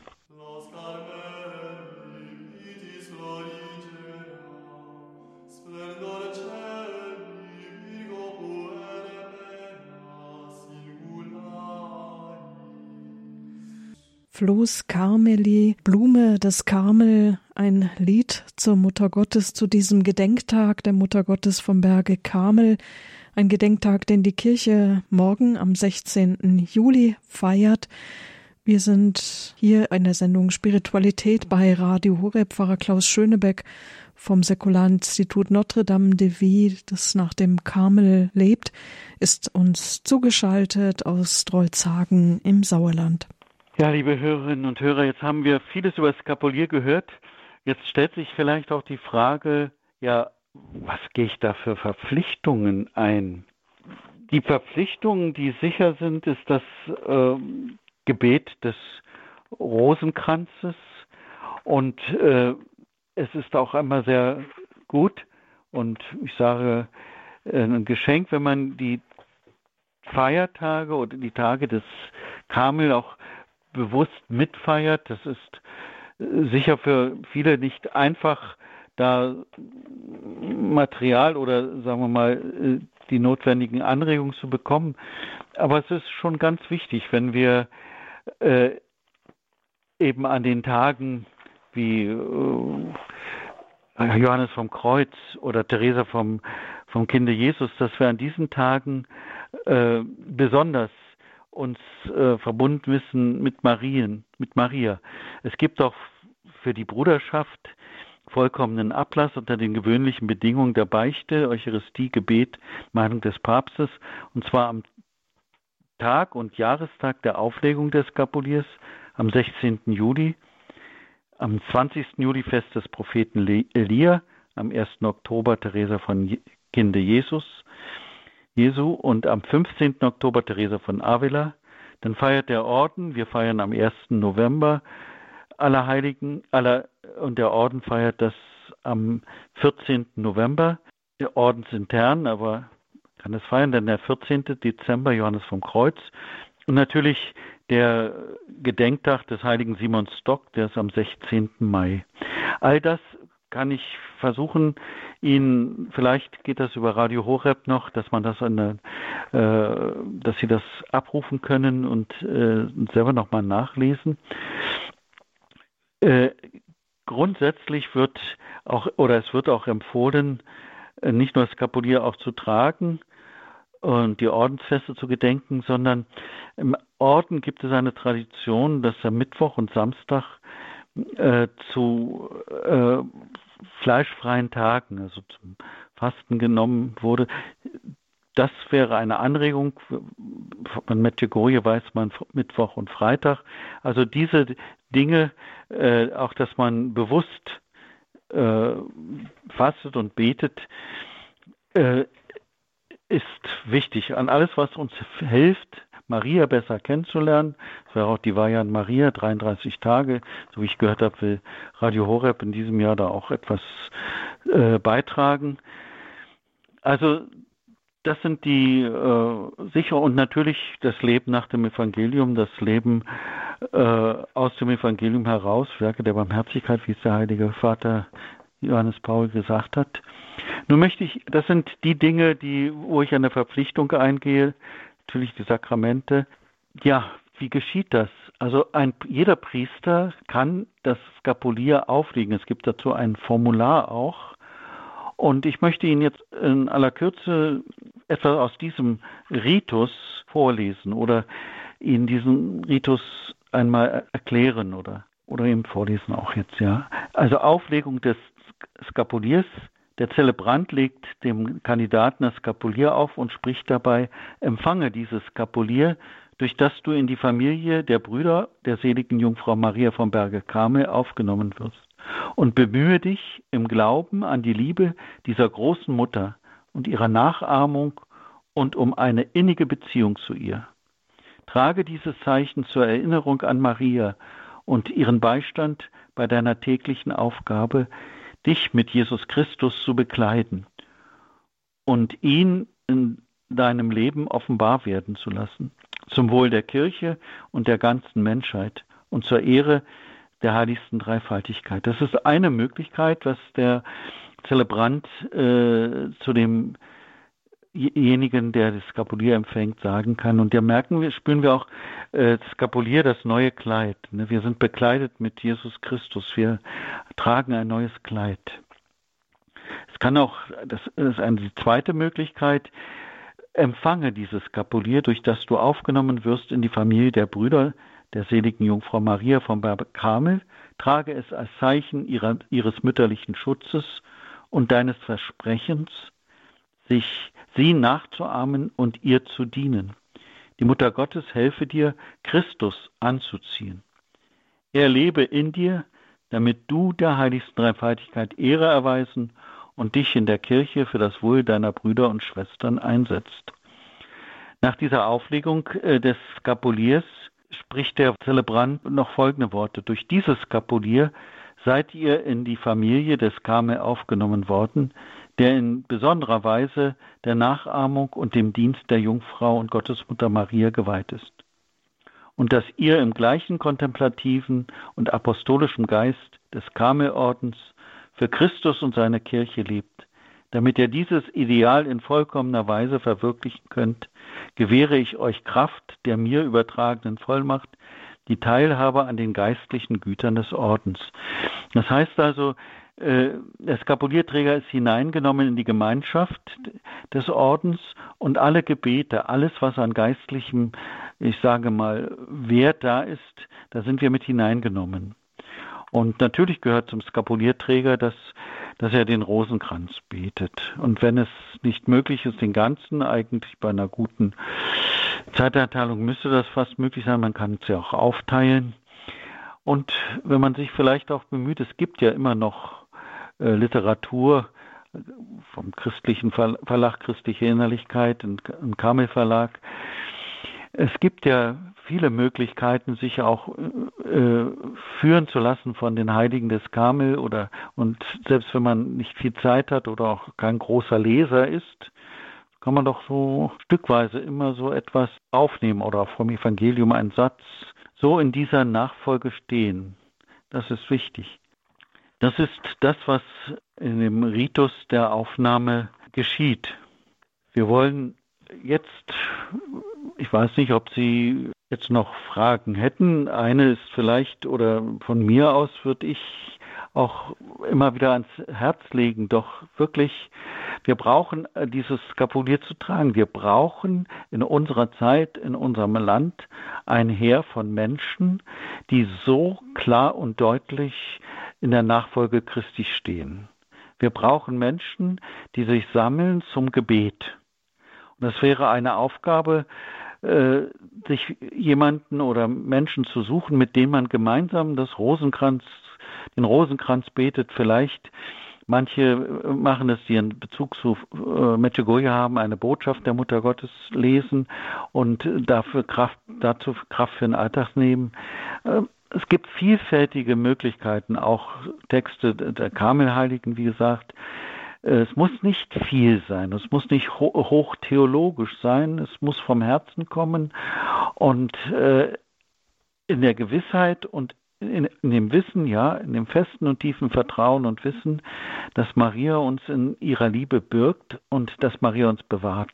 [SPEAKER 1] Flos Carmeli, Blume des Karmel, ein Lied zur Mutter Gottes, zu diesem Gedenktag der Mutter Gottes vom Berge Karmel. Ein Gedenktag, den die Kirche morgen am sechzehnten Juli feiert. Wir sind hier in der Sendung Spiritualität bei Radio Horeb. Pfarrer Klaus Schönebeck vom Säkularinstitut Notre Dame de Vie, das nach dem Karmel lebt, ist uns zugeschaltet aus Strolzhagen im Sauerland.
[SPEAKER 2] Ja, liebe Hörerinnen und Hörer, jetzt haben wir vieles über das Skapulier gehört. Jetzt stellt sich vielleicht auch die Frage, ja, was gehe ich da für Verpflichtungen ein? Die Verpflichtungen, die sicher sind, ist das äh, Gebet des Rosenkranzes. Und äh, es ist auch einmal sehr gut und ich sage äh, ein Geschenk, wenn man die Feiertage oder die Tage des Karmel auch bewusst mitfeiert. Das ist sicher für viele nicht einfach, da Material oder sagen wir mal die notwendigen Anregungen zu bekommen. Aber es ist schon ganz wichtig, wenn wir äh, eben an den Tagen wie äh, Johannes vom Kreuz oder Teresa vom, vom Kinde Jesus, dass wir an diesen Tagen äh, besonders uns äh, verbunden wissen mit Marien, mit Maria. Es gibt auch für die Bruderschaft vollkommenen Ablass unter den gewöhnlichen Bedingungen der Beichte, Eucharistie, Gebet, Meinung des Papstes, und zwar am Tag und Jahrestag der Auflegung des Skapuliers am sechzehnten Juli, am zwanzigsten Juli Fest des Propheten Elia, am ersten Oktober Teresa von Kinde Jesus, Jesu und am fünfzehnten Oktober Teresa von Avila. Dann feiert der Orden, wir feiern am ersten November Allerheiligen, aller, und der Orden feiert das am vierzehnten November, der ordensintern, aber kann es feiern, denn der vierzehnten Dezember Johannes vom Kreuz und natürlich der Gedenktag des heiligen Simon Stock, der ist am sechzehnten Mai. All das kann ich versuchen, Ihnen, vielleicht geht das über Radio Horeb noch, dass man das, eine, äh, dass Sie das abrufen können und äh, selber nochmal nachlesen. Äh, grundsätzlich wird auch, oder es wird auch empfohlen, äh, nicht nur Skapulier auch zu tragen und die Ordensfeste zu gedenken, sondern im Orden gibt es eine Tradition, dass am Mittwoch und Samstag äh, zu äh, fleischfreien Tagen, also zum Fasten genommen wurde. Das wäre eine Anregung. Von Medjugorje weiß man Mittwoch und Freitag. Also diese Dinge, äh, auch dass man bewusst äh, fastet und betet, äh, ist wichtig. An alles, was uns hilft, Maria besser kennenzulernen. Das wäre auch die Weihan Maria, dreiunddreißig Tage. So wie ich gehört habe, will Radio Horeb in diesem Jahr da auch etwas äh, beitragen. Also das sind die äh, sicher und natürlich das Leben nach dem Evangelium, das Leben äh, aus dem Evangelium heraus, Werke der Barmherzigkeit, wie es der Heilige Vater Johannes Paul gesagt hat. Nun möchte ich, das sind die Dinge, die, wo ich eine Verpflichtung eingehe, natürlich die Sakramente. Ja, wie geschieht das? Also ein, jeder Priester kann das Skapulier auflegen. Es gibt dazu ein Formular auch. Und ich möchte Ihnen jetzt in aller Kürze etwas aus diesem Ritus vorlesen oder Ihnen diesen Ritus einmal erklären oder, oder eben vorlesen auch jetzt, ja. Also Auflegung des Skapuliers. Der Zelebrant legt dem Kandidaten das Skapulier auf und spricht dabei: Empfange dieses Skapulier, durch das du in die Familie der Brüder der seligen Jungfrau Maria vom Berge Karmel aufgenommen wirst. Und bemühe dich im Glauben an die Liebe dieser großen Mutter und ihrer Nachahmung und um eine innige Beziehung zu ihr. Trage dieses Zeichen zur Erinnerung an Maria und ihren Beistand bei deiner täglichen Aufgabe, dich mit Jesus Christus zu bekleiden und ihn in deinem Leben offenbar werden zu lassen, zum Wohl der Kirche und der ganzen Menschheit und zur Ehre der heiligsten Dreifaltigkeit. Das ist eine Möglichkeit, was der Zelebrant äh, zu demjenigen, der das Skapulier empfängt, sagen kann. Und da merken wir, spüren wir auch äh, das Skapulier, das neue Kleid. Ne? Wir sind bekleidet mit Jesus Christus. Wir tragen ein neues Kleid. Es kann auch, das ist eine die zweite Möglichkeit, empfange dieses Skapulier, durch das du aufgenommen wirst in die Familie der Brüder der seligen Jungfrau Maria vom Berge Karmel, trage es als Zeichen ihrer, ihres mütterlichen Schutzes und deines Versprechens, sich sie nachzuahmen und ihr zu dienen. Die Mutter Gottes helfe dir, Christus anzuziehen. Er lebe in dir, damit du der heiligsten Dreifaltigkeit Ehre erweisen und dich in der Kirche für das Wohl deiner Brüder und Schwestern einsetzt. Nach dieser Auflegung äh, des Skapuliers spricht der Zelebrant noch folgende Worte: Durch dieses Skapulier seid ihr in die Familie des Karmel aufgenommen worden, der in besonderer Weise der Nachahmung und dem Dienst der Jungfrau und Gottesmutter Maria geweiht ist. Und dass ihr im gleichen kontemplativen und apostolischen Geist des Karmelordens für Christus und seine Kirche lebt, Damit ihr dieses Ideal in vollkommener Weise verwirklichen könnt, gewähre ich euch Kraft der mir übertragenen Vollmacht, die Teilhabe an den geistlichen Gütern des Ordens. Das heißt also, der Skapulierträger ist hineingenommen in die Gemeinschaft des Ordens und alle Gebete, alles, was an geistlichem, ich sage mal, Wert da ist, da sind wir mit hineingenommen. Und natürlich gehört zum Skapulierträger, dass, dass er den Rosenkranz betet. Und wenn es nicht möglich ist, den ganzen, eigentlich bei einer guten Zeiteinteilung müsste das fast möglich sein, man kann es ja auch aufteilen. Und wenn man sich vielleicht auch bemüht, es gibt ja immer noch äh, Literatur vom christlichen Verlag Christliche Innerlichkeit, ein, ein Karmel Verlag. Es gibt ja viele Möglichkeiten, sich auch äh, führen zu lassen von den Heiligen des Karmel oder und selbst wenn man nicht viel Zeit hat oder auch kein großer Leser ist, kann man doch so stückweise immer so etwas aufnehmen oder auch vom Evangelium einen Satz so in dieser Nachfolge stehen. Das ist wichtig. Das ist das, was in dem Ritus der Aufnahme geschieht. Wir wollen jetzt, ich weiß nicht, ob Sie jetzt noch Fragen hätten. Eine ist vielleicht, oder von mir aus würde ich auch immer wieder ans Herz legen, doch wirklich, wir brauchen dieses Skapulier zu tragen. Wir brauchen in unserer Zeit, in unserem Land ein Heer von Menschen, die so klar und deutlich in der Nachfolge Christi stehen. Wir brauchen Menschen, die sich sammeln zum Gebet. Und das wäre eine Aufgabe, äh, sich jemanden oder Menschen zu suchen, mit denen man gemeinsam das Rosenkranz, den Rosenkranz betet. Vielleicht manche machen es, die einen Bezug zu äh, Medjugorje haben, eine Botschaft der Mutter Gottes lesen und dafür Kraft, dazu Kraft für den Alltag nehmen. Äh, Es gibt vielfältige Möglichkeiten, auch Texte der Karmelheiligen, wie gesagt. Es muss nicht viel sein, es muss nicht ho- hochtheologisch sein, es muss vom Herzen kommen und äh, in der Gewissheit und in, in dem Wissen, ja, in dem festen und tiefen Vertrauen und Wissen, dass Maria uns in ihrer Liebe birgt und dass Maria uns bewahrt.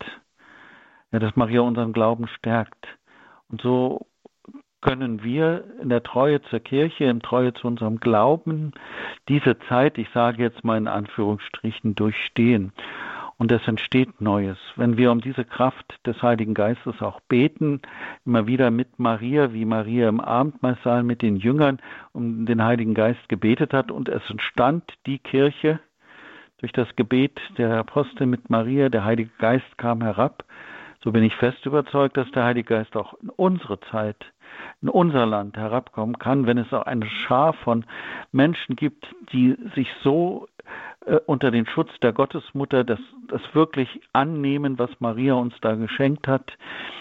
[SPEAKER 2] Ja, dass Maria unseren Glauben stärkt. Und so können wir in der Treue zur Kirche, in Treue zu unserem Glauben diese Zeit, ich sage jetzt mal in Anführungsstrichen, durchstehen. Und es entsteht Neues. Wenn wir um diese Kraft des Heiligen Geistes auch beten, immer wieder mit Maria, wie Maria im Abendmahlsaal mit den Jüngern um den Heiligen Geist gebetet hat und es entstand die Kirche durch das Gebet der Apostel mit Maria, der Heilige Geist kam herab, so bin ich fest überzeugt, dass der Heilige Geist auch in unsere Zeit, in unser Land herabkommen kann, wenn es auch eine Schar von Menschen gibt, die sich so äh, unter den Schutz der Gottesmutter das, das wirklich annehmen, was Maria uns da geschenkt hat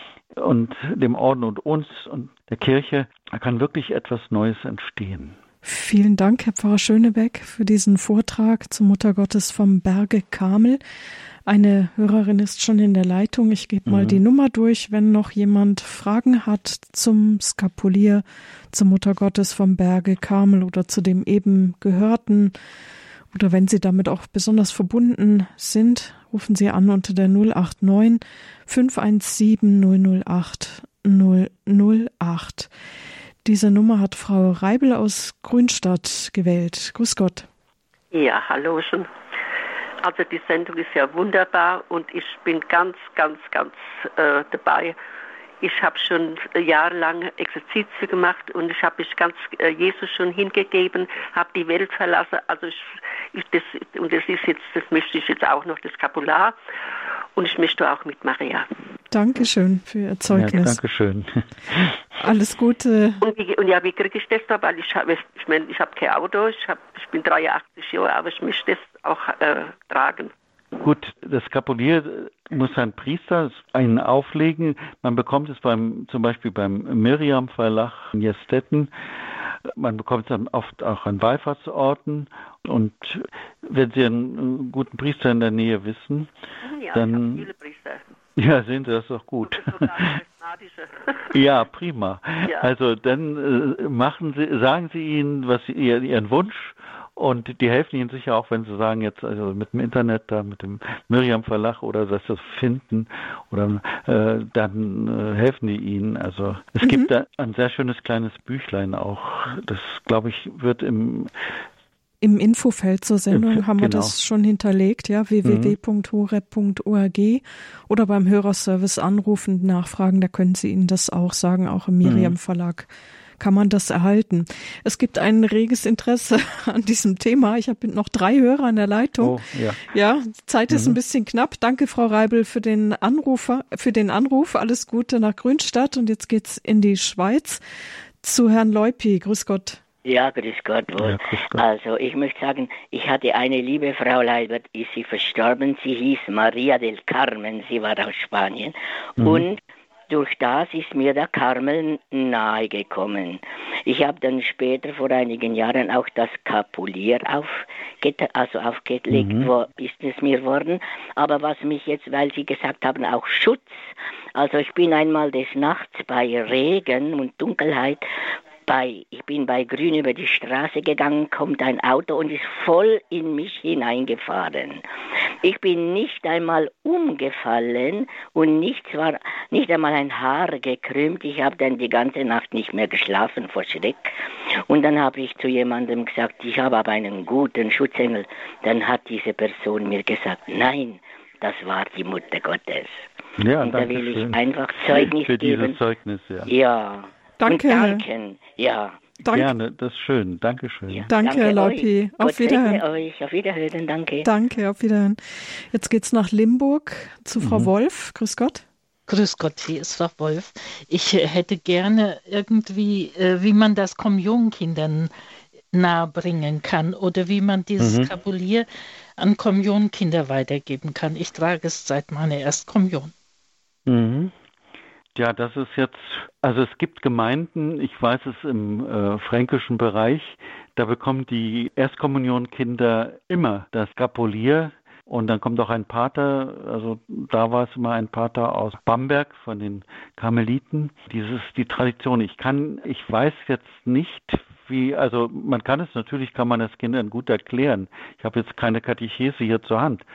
[SPEAKER 2] und dem Orden und uns und der Kirche, da kann wirklich etwas Neues entstehen.
[SPEAKER 1] Vielen Dank, Herr Pfarrer Schönebeck, für diesen Vortrag zur Mutter Gottes vom Berge Karmel. Eine Hörerin ist schon in der Leitung. Ich gebe mal mhm. die Nummer durch, wenn noch jemand Fragen hat zum Skapulier, zur Mutter Gottes vom Berge Karmel oder zu dem eben Gehörten. Oder wenn Sie damit auch besonders verbunden sind, rufen Sie an unter der null acht neun, fünf eins sieben, null null acht, null null acht. Diese Nummer hat Frau Reibel aus Grünstadt gewählt. Grüß Gott.
[SPEAKER 3] Ja, hallo schon. Also die Sendung ist ja wunderbar und ich bin ganz, ganz, ganz äh, dabei. Ich habe schon jahrelang Exerzitien gemacht und ich habe mich ganz äh, Jesus schon hingegeben, habe die Welt verlassen. Also ich, ich das und das ist jetzt, das möchte ich jetzt auch noch das Skapular und ich möchte auch mit Maria.
[SPEAKER 1] Dankeschön für Ihr Zeugnis.
[SPEAKER 2] Ja, Dankeschön.
[SPEAKER 1] Alles Gute.
[SPEAKER 3] Und, wie, und ja, wie kriege ich das da? Weil ich habe, ich meine, ich habe kein Auto, ich, hab, ich bin dreiundachtzig Jahre, aber ich möchte das auch äh, tragen.
[SPEAKER 2] Gut, das Skapulier muss ein Priester einen auflegen. Man bekommt es beim, zum Beispiel beim Miriam Verlag in Jestetten. Man bekommt es dann oft auch an Wallfahrtsorten. Und wenn Sie einen guten Priester in der Nähe wissen,
[SPEAKER 3] ja,
[SPEAKER 2] dann...
[SPEAKER 3] Ich viele Priester.
[SPEAKER 2] Ja, sehen Sie, das ist doch gut. Ja, prima. Ja. Also dann äh, machen Sie, sagen Sie ihnen, was Sie, Ihren Wunsch Und die helfen Ihnen sicher auch, wenn Sie sagen, jetzt also mit dem Internet, da mit dem Miriam Verlag oder das das finden, oder äh, dann äh, helfen die Ihnen. Also es mhm. gibt da ein sehr schönes kleines Büchlein auch. Das, glaube ich, wird im
[SPEAKER 1] Im Infofeld zur Sendung Im, haben wir genau. das schon hinterlegt, ja, w w w punkt horeb punkt org oder beim Hörerservice anrufen, nachfragen, da können Sie Ihnen das auch sagen, auch im Miriam Verlag kann man das erhalten. Es gibt ein reges Interesse an diesem Thema. Ich habe noch drei Hörer an der Leitung.
[SPEAKER 2] Oh, ja.
[SPEAKER 1] ja, Zeit ist mhm. ein bisschen knapp. Danke, Frau Reibel, für den Anrufer, für den Anruf. Alles Gute nach Grünstadt und jetzt geht's in die Schweiz zu Herrn Leupi. Grüß Gott.
[SPEAKER 4] Ja, grüß Gott wohl. Ja, grüß Gott. Also, ich möchte sagen, ich hatte eine liebe Frau, leider ist sie verstorben. Sie hieß Maria del Carmen, sie war aus Spanien. Mhm. Und durch das ist mir der Karmel nahegekommen. Ich habe dann später, vor einigen Jahren, auch das Kapulier aufge- also aufgelegt, mhm. wo ist es mir worden. Aber was mich jetzt, weil Sie gesagt haben, auch Schutz. Also ich bin einmal des Nachts bei Regen und Dunkelheit, Bei, ich bin bei Grün über die Straße gegangen, kommt ein Auto und ist voll in mich hineingefahren. Ich bin nicht einmal umgefallen und nicht, zwar, nicht einmal ein Haar gekrümmt. Ich habe dann die ganze Nacht nicht mehr geschlafen vor Schreck. Und dann habe ich zu jemandem gesagt, ich habe aber einen guten Schutzengel. Dann hat diese Person mir gesagt, nein, das war die Mutter Gottes.
[SPEAKER 2] Ja,
[SPEAKER 4] und da will ich schön. einfach Zeugnis
[SPEAKER 2] für
[SPEAKER 4] geben.
[SPEAKER 2] Für dieses Zeugnis, ja.
[SPEAKER 4] Ja.
[SPEAKER 1] Danke.
[SPEAKER 4] Und danken, ja.
[SPEAKER 2] Danke. Gerne, das ist schön. Dankeschön. Ja,
[SPEAKER 1] danke,
[SPEAKER 4] danke
[SPEAKER 1] Herr Leupi. Auf Wiederhören.
[SPEAKER 4] Euch. Auf Wiederhören, danke.
[SPEAKER 1] Danke, auf Wiederhören. Jetzt geht's nach Limburg zu Frau mhm. Wolf. Grüß Gott.
[SPEAKER 5] Grüß Gott, hier ist Frau Wolf. Ich hätte gerne irgendwie, wie man das Kommunionkindern nahebringen kann oder wie man dieses mhm. Kapulier an Kommunionkinder weitergeben kann. Ich trage es seit meiner Erstkommunion.
[SPEAKER 2] Mhm. Ja, das ist jetzt, also es gibt Gemeinden, ich weiß es im äh, fränkischen Bereich, da bekommen die Erstkommunionkinder immer das Kapulier und dann kommt auch ein Pater, also da war es immer ein Pater aus Bamberg von den Karmeliten. Dieses die Tradition. Ich kann, ich weiß jetzt nicht, wie, also man kann es natürlich, kann man das Kindern gut erklären. Ich habe jetzt keine Katechese hier zur Hand,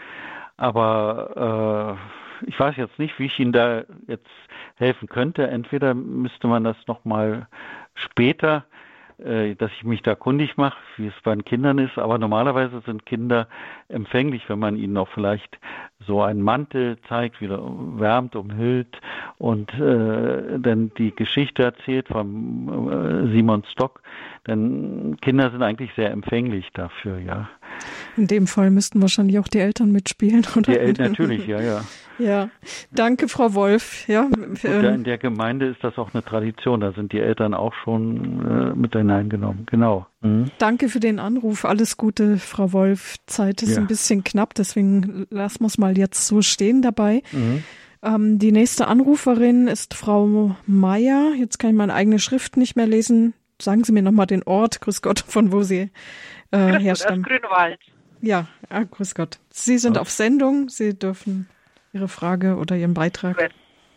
[SPEAKER 2] aber äh, ich weiß jetzt nicht, wie ich Ihnen da jetzt helfen könnte. Entweder müsste man das nochmal später, äh, dass ich mich da kundig mache, wie es bei den Kindern ist. Aber normalerweise sind Kinder empfänglich, wenn man ihnen auch vielleicht so einen Mantel zeigt, wieder wärmt, umhüllt und äh, dann die Geschichte erzählt von äh, Simon Stock. Denn Kinder sind eigentlich sehr empfänglich dafür, ja.
[SPEAKER 1] In dem Fall müssten wahrscheinlich auch die Eltern mitspielen, oder?
[SPEAKER 2] Die Eltern, natürlich, ja, ja.
[SPEAKER 1] Ja, danke, Frau Wolf. Ja,
[SPEAKER 2] und da in der Gemeinde ist das auch eine Tradition, da sind die Eltern auch schon äh, mit hineingenommen, genau. Mhm.
[SPEAKER 1] Danke für den Anruf, alles Gute, Frau Wolf. Zeit ist ja. ein bisschen knapp, deswegen lassen wir es mal jetzt so stehen dabei. Mhm. Ähm, die nächste Anruferin ist Frau Meier. Jetzt kann ich meine eigene Schrift nicht mehr lesen. Sagen Sie mir nochmal den Ort, grüß Gott, von wo Sie äh, herstammen.
[SPEAKER 6] Aus Grünwald.
[SPEAKER 1] Ja, ah, grüß Gott. Sie sind auf Sendung, Sie dürfen Ihre Frage oder Ihren Beitrag.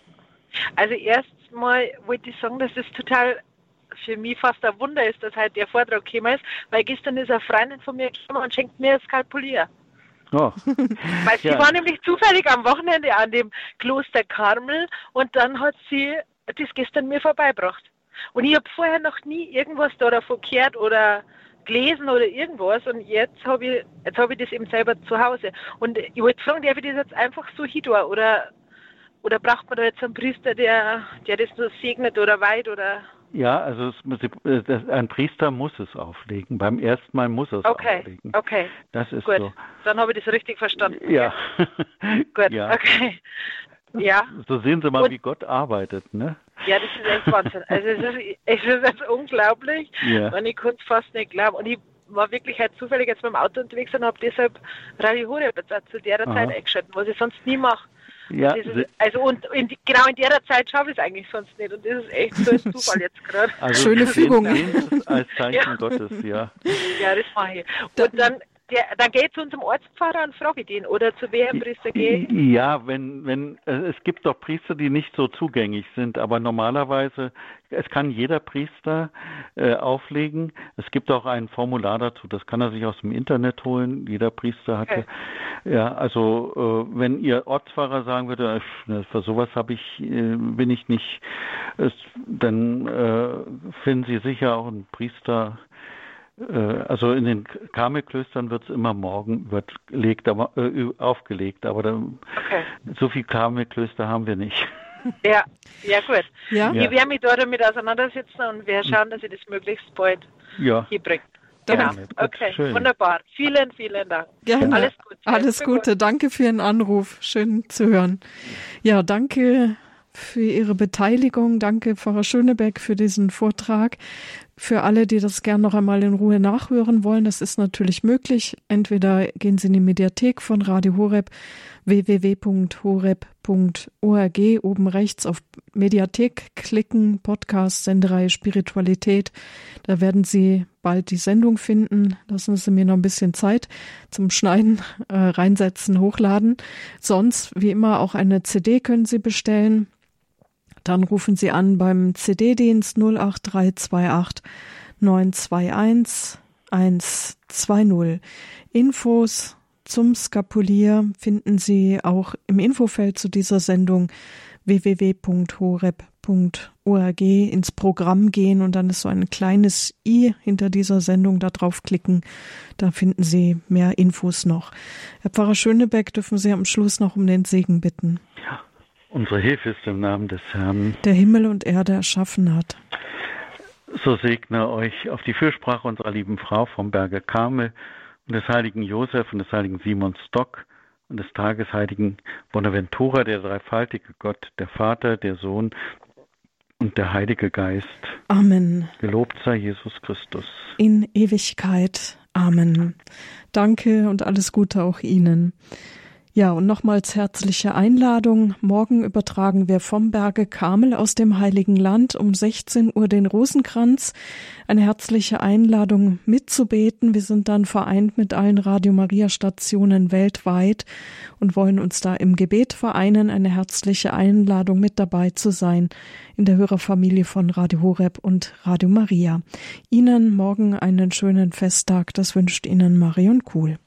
[SPEAKER 6] Also erstmal wollte ich sagen, dass das total für mich fast ein Wunder ist, dass heute der Vortrag gekommen ist, weil gestern ist eine Freundin von mir gekommen und schenkt mir das Kapulier.
[SPEAKER 2] Oh.
[SPEAKER 6] Weil sie ja. war nämlich zufällig am Wochenende an dem Kloster Karmel und dann hat sie das gestern mir vorbeigebracht. Und ich habe vorher noch nie irgendwas da davon gehört oder gelesen oder irgendwas und jetzt habe ich, jetzt hab ich das eben selber zu Hause. Und ich wollte fragen, darf ich das jetzt einfach so hin tun oder, oder braucht man da jetzt einen Priester, der, der das nur segnet oder weiht oder...
[SPEAKER 2] Ja, also es, das, ein Priester muss es auflegen. Beim ersten Mal muss es
[SPEAKER 6] okay,
[SPEAKER 2] auflegen.
[SPEAKER 6] Okay,
[SPEAKER 2] das ist
[SPEAKER 6] gut.
[SPEAKER 2] So.
[SPEAKER 6] Dann habe ich das richtig verstanden.
[SPEAKER 2] Ja.
[SPEAKER 6] Gut,
[SPEAKER 2] ja.
[SPEAKER 6] okay. Ja.
[SPEAKER 2] So sehen Sie mal,
[SPEAKER 6] und,
[SPEAKER 2] wie Gott arbeitet, ne?
[SPEAKER 6] Ja, das ist echt Wahnsinn. Also es ist, es ist echt unglaublich. Ja. Und ich konnte es fast nicht glauben. Und ich war wirklich halt zufällig jetzt mit dem Auto unterwegs und habe deshalb Radio Horeb zu der Aha. Zeit eingeschaltet, was ich sonst nie mache.
[SPEAKER 2] Ja,
[SPEAKER 6] ist, also und in die, genau in der Zeit schaffe ich es eigentlich sonst nicht und das ist echt so ein Zufall jetzt gerade.
[SPEAKER 2] Also
[SPEAKER 1] schöne Fügung.
[SPEAKER 2] Als Zeichen ja. Gottes, ja.
[SPEAKER 6] Ja, das mache ich. Und dann der, dann geh zu unserem Ortspfarrer und frage den, oder zu welchem Priester gehe?
[SPEAKER 2] Ja, wenn, wenn, es gibt doch Priester, die nicht so zugänglich sind, aber normalerweise, es kann jeder Priester äh, auflegen. Es gibt auch ein Formular dazu, das kann er sich aus dem Internet holen. Jeder Priester hatte. Okay. Ja, also äh, wenn Ihr Ortspfarrer sagen würde, äh, für sowas habe ich, äh, bin ich nicht, äh, dann äh, finden Sie sicher auch einen Priester. Also in den Karmelklöstern wird es immer morgen überlegt, aber, äh, aufgelegt, aber dann, okay. So viele Karmelklöster haben wir nicht.
[SPEAKER 6] Ja, ja gut.
[SPEAKER 1] Ja?
[SPEAKER 6] Ich werde mich da damit auseinandersetzen und wir schauen, dass ich das möglichst bald
[SPEAKER 2] ja.
[SPEAKER 6] hinbringe. Genau. Okay, schön. Wunderbar. Vielen, vielen Dank.
[SPEAKER 1] Gerne.
[SPEAKER 6] Alles Gute.
[SPEAKER 1] Alles Gute. Danke für Ihren Anruf. Schön zu hören. Ja, danke für Ihre Beteiligung. Danke, Pfarrer Schönebeck, für diesen Vortrag. Für alle, die das gern noch einmal in Ruhe nachhören wollen, das ist natürlich möglich. Entweder gehen Sie in die Mediathek von Radio Horeb, w w w punkt horeb punkt org, oben rechts auf Mediathek klicken, Podcast, Sendereihe Spiritualität. Da werden Sie bald die Sendung finden. Lassen Sie mir noch ein bisschen Zeit zum Schneiden, äh, reinsetzen, hochladen. Sonst, wie immer, auch eine C D können Sie bestellen. Dann rufen Sie an beim C D-Dienst null acht drei zwei acht neun zwei eins eins zwei null. Infos zum Skapulier finden Sie auch im Infofeld zu dieser Sendung w w w punkt horeb punkt org, ins Programm gehen und dann ist so ein kleines i hinter dieser Sendung, da draufklicken. Da finden Sie mehr Infos noch. Herr Pfarrer Schönebeck, dürfen Sie am Schluss noch um den Segen bitten.
[SPEAKER 2] Ja. Unsere Hilfe ist im Namen des Herrn,
[SPEAKER 1] der Himmel und Erde erschaffen hat.
[SPEAKER 2] So segne euch auf die Fürsprache unserer lieben Frau vom Berge Karmel und des heiligen Josef und des heiligen Simon Stock und des tagesheiligen Bonaventura, der dreifaltige Gott, der Vater, der Sohn und der Heilige Geist.
[SPEAKER 1] Amen.
[SPEAKER 2] Gelobt sei Jesus Christus.
[SPEAKER 1] In Ewigkeit. Amen. Danke und alles Gute auch Ihnen. Ja, und nochmals herzliche Einladung. Morgen übertragen wir vom Berge Karmel aus dem Heiligen Land um sechzehn Uhr den Rosenkranz. Eine herzliche Einladung mitzubeten. Wir sind dann vereint mit allen Radio Maria Stationen weltweit und wollen uns da im Gebet vereinen. Eine herzliche Einladung mit dabei zu sein in der Hörerfamilie von Radio Horeb und Radio Maria. Ihnen morgen einen schönen Festtag. Das wünscht Ihnen Marion Kuhl.